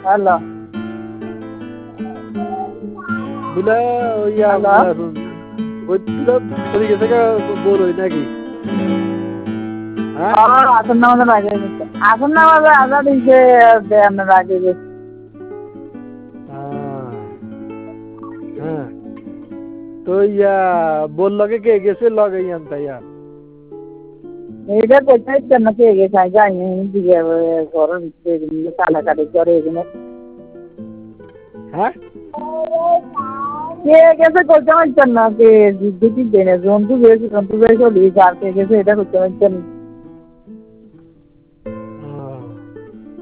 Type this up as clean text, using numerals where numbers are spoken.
hello বুলা ইয়া ওইটা পড়ে গেছে বল ওই নাকি হ্যাঁ আসন নামাজের আগে গেছে আসন নামাজের আজাদ দিছে আপনার আগে গেছে হ্যাঁ তো ইয়া বল লগে কে গেছে লগে ইয়ান তাই আর এইটা কোথায় না কে গেছে যাইনি দিকে গরম কাটাকাটি করে এখানে হ্যাঁ কে গেছে করতে পারছেন না কে যুদ্ধ কি দেনে জন্তু গেছে জন্তু গেছে আর কে গেছে এটা করতে পারছেন